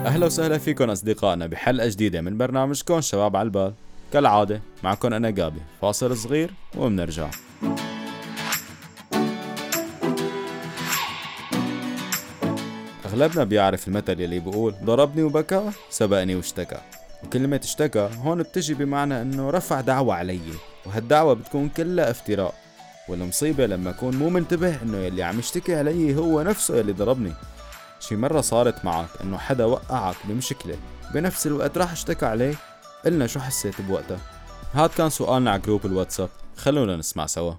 أهلا وسهلا فيكم أصدقائنا بحلقة جديدة من برنامجكم شباب على البال. كالعادة معكم أنا جابي، فاصل صغير ومنرجع. أغلبنا بيعرف المثل يلي بيقول ضربني وبكى سبقني واشتكى، وكلمة اشتكى هون بتجي بمعنى أنه رفع دعوة علي، وهالدعوة بتكون كلها افتراء. والمصيبة لما أكون مو منتبه أنه يلي عم يشتكي علي هو نفسه يلي ضربني. شي مرة صارت معك انه حدا وقعك بمشكلة بنفس الوقت راح اشتكى عليك؟ قلنا شو حسيت بوقتها؟ هاد كان سؤالنا على جروب الواتساب، خلونا نسمع سوا.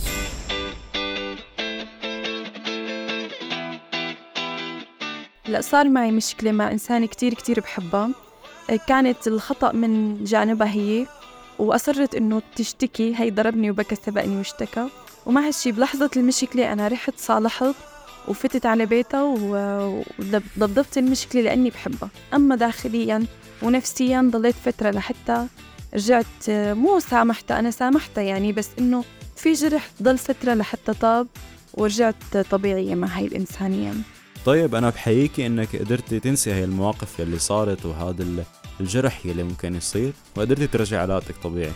لا، صار معي مشكلة مع إنسان كتير بحبها. كانت الخطأ من جانبها هي، وأصرت إنه تشتكي. هي ضربني وبكى سبقني واشتكى، ومع هالشي بلحظة المشكلة أنا رحت صالحت وفتت على بيتها وضبطت المشكلة لأني بحبها. أما داخليا ونفسيا ضليت فترة لحتى رجعت، مو سامحتها، أنا سامحتها يعني، بس إنه في جرح ضل فترة لحتى طاب ورجعت طبيعية مع هاي الإنسانية. طيب أنا بحييكي إنك قدرتي تنسي هاي المواقف يلي صارت وهذا الجرح يلي ممكن يصير، وقدرتي ترجعي علاقتك طبيعي.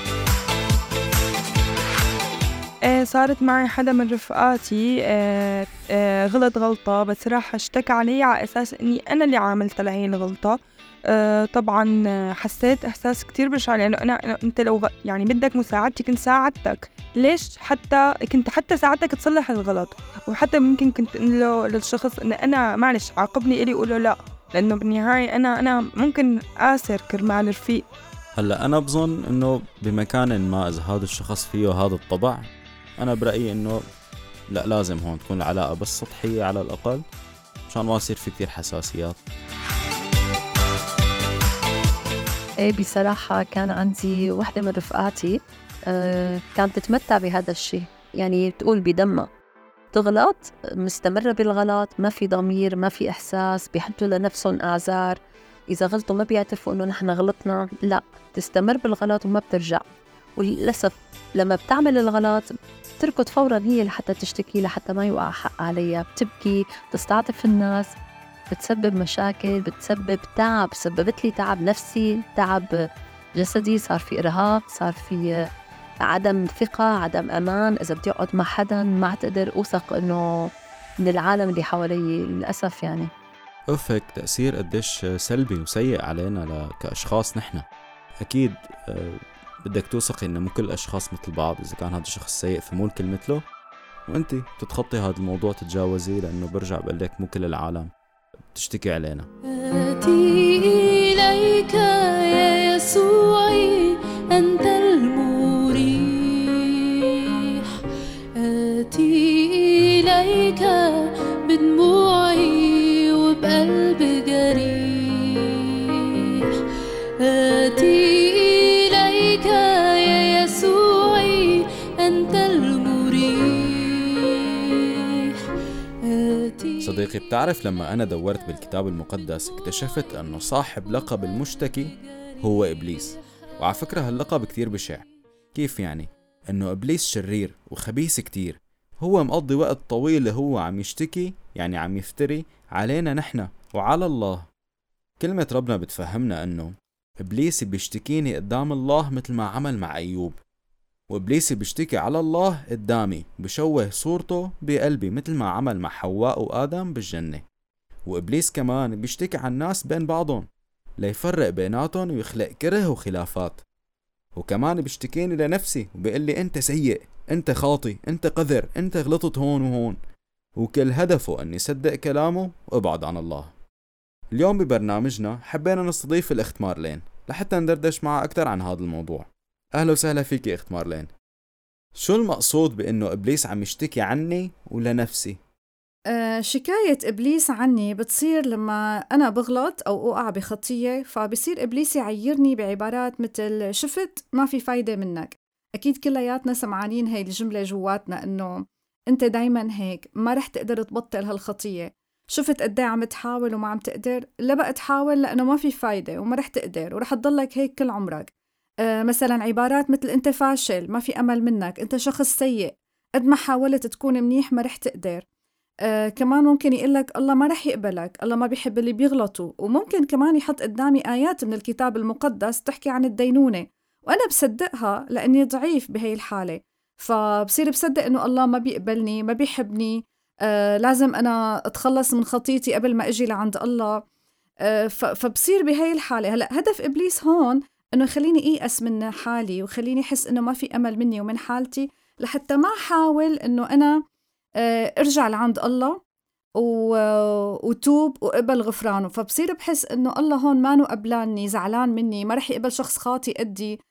صارت معي حدا من رفقاتي غلط غلطة، بس راح اشتكى علي على أساس أني أنا اللي عاملت لهي الغلطة. طبعا حسيت إحساس كتير بشع، لأنه أنت لو يعني بدك مساعدتي كنت ساعدتك. ليش كنت حتى ساعدتك تصلح الغلط، وحتى ممكن كنت أقول له للشخص أن أنا معلش عاقبني إلي، أقول له لا، لأنه بالنهاية أنا ممكن آسر كرمال رفيق. هلأ أنا بظن إنه بمكان ما إذا هذا الشخص فيه هذا الطبع، أنا برأيي إنه لا، لازم هون تكون العلاقة بس سطحية على الأقل، مشان ما يصير في كتير حساسيات. ايه بصراحة كان عندي واحدة من رفقاتي كانت تتمتع بهذا الشيء، يعني تقول بدمها تغلط، مستمرة بالغلط، ما في ضمير، ما في إحساس، بيحطوا لنفسهم أعذار. إذا غلطوا ما بيعترفوا إنه نحن غلطنا، لا، تستمر بالغلط وما بترجع. وللأسف لما بتعمل الغلط تركض فوراً هي لحتى تشتكي، لحتى ما يوقع حق عليها، بتبكي، تستعطف الناس، بتسبب مشاكل، بتسبب تعب، سببت لي تعب نفسي، تعب جسدي، صار في إرهاق، صار في عدم ثقة، عدم أمان. إذا بدي أقعد مع حدا ما تقدر أوثق إنه من العالم اللي حوالي، للأسف يعني. هيك تأثير قديش سلبي وسيء علينا كأشخاص نحن. أكيد بدك توثقي إنه مو كل الأشخاص مثل بعض. إذا كان هذا الشخص سيء فمو الكل مثله، وأنتي تتخطي هذا الموضوع تتجاوزيه، لأنه برجع بقلك مو كل العالم بتشتكي علينا. آتي إليك يا يسوعي أنت المريح، آتي إليك بدموعي وبقلب جريح، آتي إليك يا يسوعي أنت المريح، آتي. صديقي، بتعرف لما أنا دورت بالكتاب المقدس اكتشفت أنه صاحب لقب المشتكي هو إبليس. وعلى فكرة هاللقب كتير بشع. كيف يعني؟ أنه إبليس شرير وخبيث كتير، هو مقضي وقت طويل هو عم يشتكي، يعني عم يفتري علينا نحن وعلى الله. كلمة ربنا بتفهمنا أنه إبليس بيشتكيني قدام الله مثل ما عمل مع أيوب، وإبليس بيشتكي على الله قدامي، بشوه صورته بقلبي مثل ما عمل مع حواء وآدم بالجنة. وإبليس كمان بيشتكي عن الناس بين بعضهم ليفرق بيناتهم ويخلق كره وخلافات. وكمان بيشتكيني لنفسي وبيقول لي أنت سيء، أنت خاطي، أنت قذر، أنت غلطت هون وهون، وكل هدفه أني صدق كلامه وابعد عن الله. اليوم ببرنامجنا حبينا نستضيف الأخت مارلين لحتى ندردش معها أكتر عن هذا الموضوع. أهلا وسهلا فيك يا أخت مارلين. شو المقصود بأنه إبليس عم يشتكي عني ولنفسي؟ شكاية إبليس عني بتصير لما أنا بغلط أو أقع بخطية، فبصير إبليس يعيرني بعبارات مثل شفت ما في فايدة منك. أكيد كلياتنا سمعانين هاي الجملة جواتنا، إنه أنت دايما هيك، ما رح تقدر تبطل هالخطية. شفت قدي عم تحاول وما عم تقدر، لا بقى تحاول لأنه ما في فايدة وما رح تقدر ورح تضلك هيك كل عمرك. مثلا عبارات مثل أنت فاشل، ما في أمل منك، أنت شخص سيء، قد ما حاولت تكون منيح ما رح تقدر. كمان ممكن يقلك الله ما رح يقبلك، الله ما بيحب اللي بيغلطوا. وممكن كمان يحط قدامي آيات من الكتاب المقدس تحكي عن الدينونة، وأنا بصدقها لأني ضعيف بهي الحالة. فبصير بصدق إنه الله ما بيقبلني، ما بيحبني، لازم أنا أتخلص من خطيتي قبل ما أجي لعند الله. فبصير بهي الحالة. هلأ هدف إبليس هون إنه يخليني إيأس من حالي، وخليني أحس إنه ما في أمل مني ومن حالتي، لحتى ما أحاول إنه أنا ارجع لعند الله وتوب وقبل غفرانه. فبصير بحس إنه الله هون مانو قبلاني، زعلان مني، ما رح يقبل شخص خاطي قدي.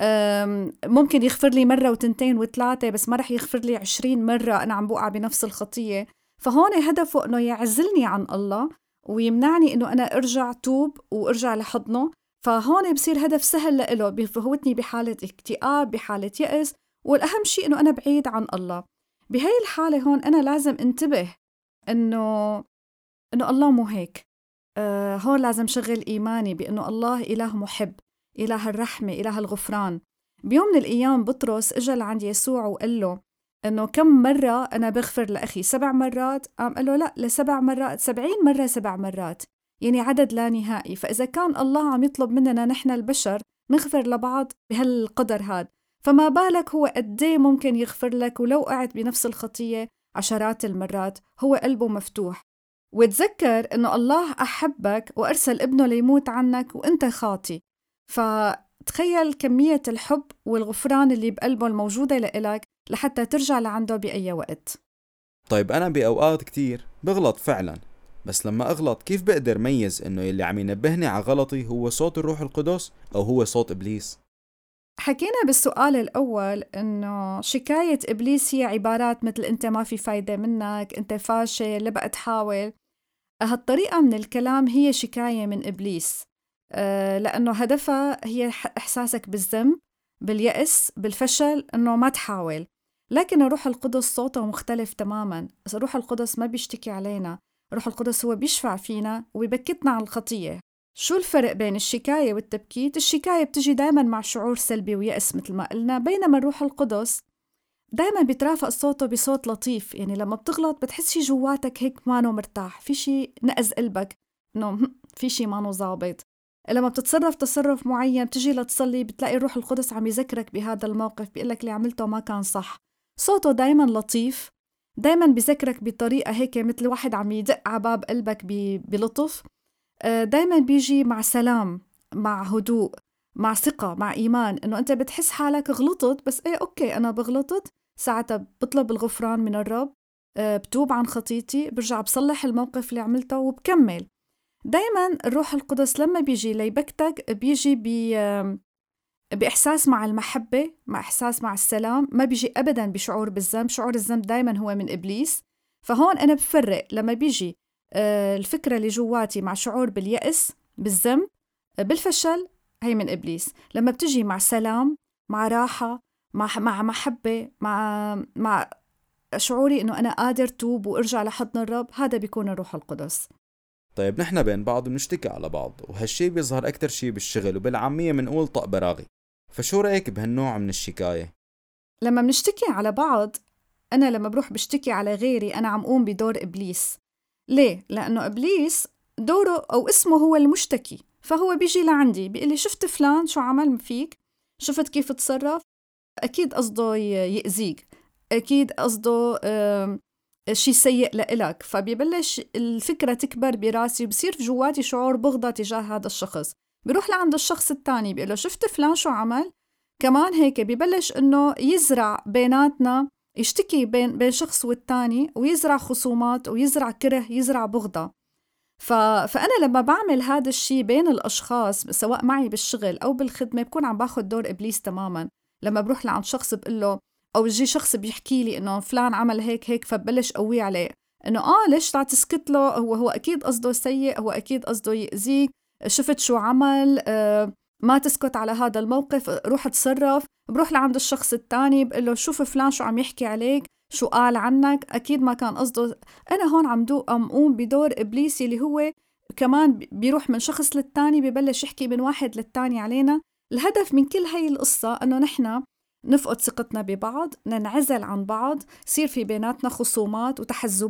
ممكن يغفر لي مرة وتنتين وثلاثة، بس ما رح يغفر لي 20 مرة أنا عم بوقع بنفس الخطية. فهون هدفه إنه يعزلني عن الله ويمنعني إنه أنا أرجع توب وأرجع لحضنه. فهون بصير هدف سهل لإله، بفوتني بحالة اكتئاب، بحالة يأس، والأهم شيء إنه أنا بعيد عن الله. بهاي الحالة هون أنا لازم انتبه إنه الله مو هيك. هون لازم شغل إيماني بإنه الله إله محب، إله الرحمة، إله الغفران. بيوم من الأيام بطرس إجا لعند يسوع وقال له إنه كم مرة أنا بغفر لأخي؟ 7 مرات؟ قال له لا، ل7 مرات، 70 مرة 7 مرات، يعني عدد لا نهائي. فإذا كان الله عم يطلب مننا نحن البشر نغفر لبعض بهالقدر هاد، فما بالك هو قديه ممكن يغفر لك ولو قعت بنفس الخطية عشرات المرات. هو قلبه مفتوح. وتذكر إنه الله أحبك وأرسل ابنه ليموت عنك وإنت خاطي. فتخيل كمية الحب والغفران اللي بقلبه الموجودة لإلك لحتى ترجع لعنده بأي وقت. طيب أنا بأوقات كتير بغلط فعلا، بس لما أغلط كيف بقدر ميز إنه يلي عم ينبهني على غلطي هو صوت الروح القدس أو هو صوت إبليس؟ حكينا بالسؤال الأول إنه شكاية إبليس هي عبارات مثل أنت ما في فايدة منك، أنت فاشل، لا بقى تحاول. هالطريقة من الكلام هي شكاية من إبليس، لأنه هدفها هي إحساسك بالذنب، باليأس، بالفشل، إنه ما تحاول. لكن الروح القدس صوته مختلف تماماً. الروح القدس ما بيشتكي علينا، الروح القدس هو بيشفع فينا ويبكتنا عن الخطية. شو الفرق بين الشكاية والتبكيت؟ الشكاية بتجي دايماً مع شعور سلبي ويأس مثل ما قلنا، بينما الروح القدس دايماً بيترافق صوته بصوت لطيف. يعني لما بتغلط بتحس شي جواتك هيك مانو مرتاح، في شي نقز قلبك، إنه في شي مانو ظابط. لما بتتصرف تصرف معين بتجي لتصلي بتلاقي الروح القدس عم يذكرك بهذا الموقف، بيقلك اللي عملته ما كان صح. صوته دايماً لطيف، دايماً بيذكرك بطريقة هيك مثل واحد عم يدق على باب قلبك بلطف. دايماً بيجي مع سلام، مع هدوء، مع ثقة، مع إيمان، إنه أنت بتحس حالك غلطت، بس إيه أوكي أنا بغلطت، ساعتها بطلب الغفران من الرب، بتوب عن خطيتي، برجع بصلح الموقف اللي عملته وبكمل. دايماً الروح القدس لما بيجي ليبكتك بيجي بإحساس مع المحبة، مع إحساس مع السلام، ما بيجي أبداً بشعور بالذنب. شعور الذنب دايماً هو من إبليس. فهون أنا بفرق لما بيجي الفكرة اللي جواتي مع شعور باليأس، بالذنب، بالفشل، هي من إبليس. لما بتجي مع سلام، مع راحة، مع محبة، مع شعوري إنه أنا قادر توب وأرجع لحضن الرب، هذا بيكون الروح القدس. طيب نحن بين بعض بنشتكي على بعض، وهالشي بيظهر أكتر شي بالشغل، وبالعامية منقول طق براغي. فشو رأيك بهالنوع من الشكاية؟ لما بنشتكي على بعض، أنا لما بروح بشتكي على غيري أنا عم قوم بدور إبليس. ليه؟ لأنه إبليس دوره أو اسمه هو المشتكي. فهو بيجي لعندي بيقول لي شفت فلان شو عمل فيك، شفت كيف تصرف، أكيد قصده يأذيك، أكيد قصده شيء سيء لإلك. فبيبلش الفكرة تكبر براسي وبصير في جواتي شعور بغضة تجاه هذا الشخص. بيروح لعند الشخص التاني بيقول له شفت فلان شو عمل، كمان هيك بيبلش إنه يزرع بيناتنا، يشتكي بين شخص والتاني، ويزرع خصومات ويزرع كره، يزرع بغضة. فأنا لما بعمل هذا الشيء بين الأشخاص سواء معي بالشغل أو بالخدمة بكون عم باخد دور إبليس تماماً. لما بروح لعند شخص بقول له، أو يجي شخص بيحكي لي إنه فلان عمل هيك هيك، فبلش قوي عليه إنه ليش تسكت له، هو أكيد قصده سيء، هو أكيد قصده يأذيك، شفت شو عمل، ما تسكت على هذا الموقف، روح تصرف. بروح لعند الشخص التاني بقول له شوف فلان شو عم يحكي عليك، شو قال عنك، أكيد ما كان قصده. أنا هون عم أقوم بدور إبليسي اللي هو كمان بيروح من شخص للتاني، ببلش يحكي من واحد للتاني علينا. الهدف من كل هاي القصة أنه نحن نفقد ثقتنا ببعض، ننعزل عن بعض، يصير في بيناتنا خصومات وتحزبات.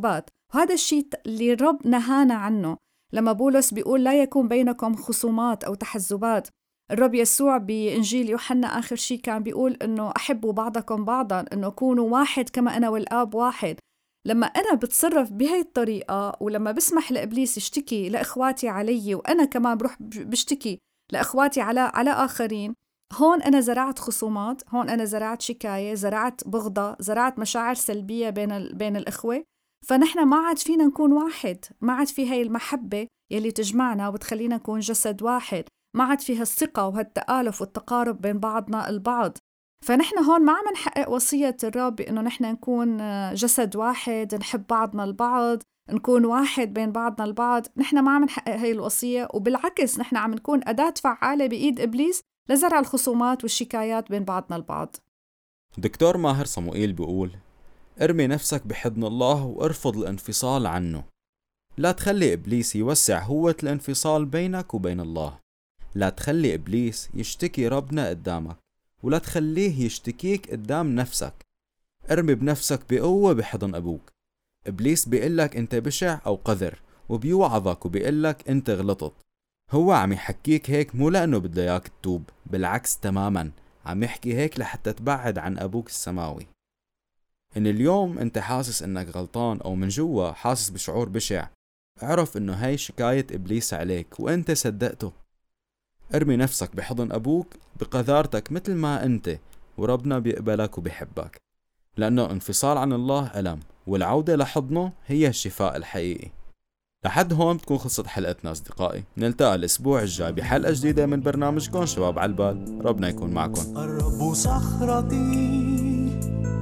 وهذا الشيء اللي الرب نهانا عنه لما بولس بيقول لا يكون بينكم خصومات أو تحزبات. الرب يسوع بإنجيل يوحنا آخر شيء كان بيقول إنه أحبوا بعضكم بعضاً، إنه كونوا واحد كما أنا والآب واحد. لما أنا بتصرف بهاي الطريقة ولما بسمح لإبليس يشتكي لإخواتي علي وأنا كمان بروح بشتكي لإخواتي على آخرين، هون أنا زرعت خصومات، هون أنا زرعت شكاية، زرعت بغضة، زرعت مشاعر سلبية بين الإخوة. فنحن ما عاد فينا نكون واحد، ما عاد في هاي المحبة يلي تجمعنا وبتخلينا نكون جسد واحد، ما عاد فيها الثقة وهالتآلف والتقارب بين بعضنا البعض. فنحن هون ما عم نحقق وصية الرب إنه نحن نكون جسد واحد، نحب بعضنا البعض، نكون واحد بين بعضنا البعض. نحن ما عم نحقق هاي الوصية، وبالعكس نحن عم نكون أداة فعالة بإيد إبليس لزرع الخصومات والشكايات بين بعضنا البعض. دكتور ماهر صموئيل بيقول: ارمي نفسك بحضن الله وارفض الانفصال عنه. لا تخلي إبليس يوسع هوة الانفصال بينك وبين الله. لا تخلي إبليس يشتكي ربنا قدامك، ولا تخليه يشتكيك قدام نفسك. ارمي بنفسك بقوة بحضن أبوك. إبليس بيقلك أنت بشع أو قذر، وبيوعظك وبيقلك أنت غلطت. هو عم يحكيك هيك مو لأنه بده إياك تتوب، بالعكس تماما عم يحكي هيك لحتى تبعد عن أبوك السماوي. إن اليوم أنت حاسس إنك غلطان أو من جوا حاسس بشعور بشع، اعرف إنه هاي شكاية إبليس عليك وأنت صدقته. ارمي نفسك بحضن أبوك بقذارتك مثل ما أنت، وربنا بيقبلك وبيحبك، لأنه انفصال عن الله ألم، والعودة لحضنه هي الشفاء الحقيقي. لحد هون بتكون خلصت حلقتنا أصدقائي. نلتقى الأسبوع الجاي بحلقة جديدة من برنامجكم شباب عالبال. ربنا يكون معكم. الرب صخرتي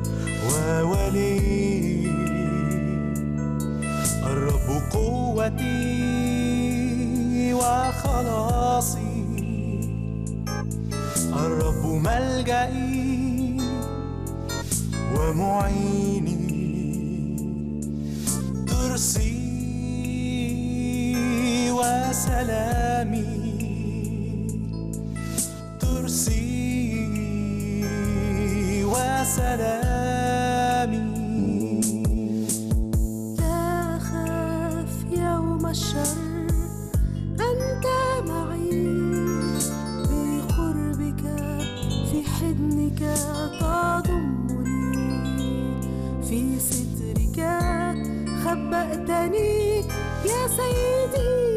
وولي، الرب قوتي وخلاصي، الرب ملجئي ومعيني، ترسي وسلامي، ترسي وسلامي. لا أخاف يوم الشر، أنت معي، بقربك في حضنك تضمني، في سترك خبأتني يا سيدي.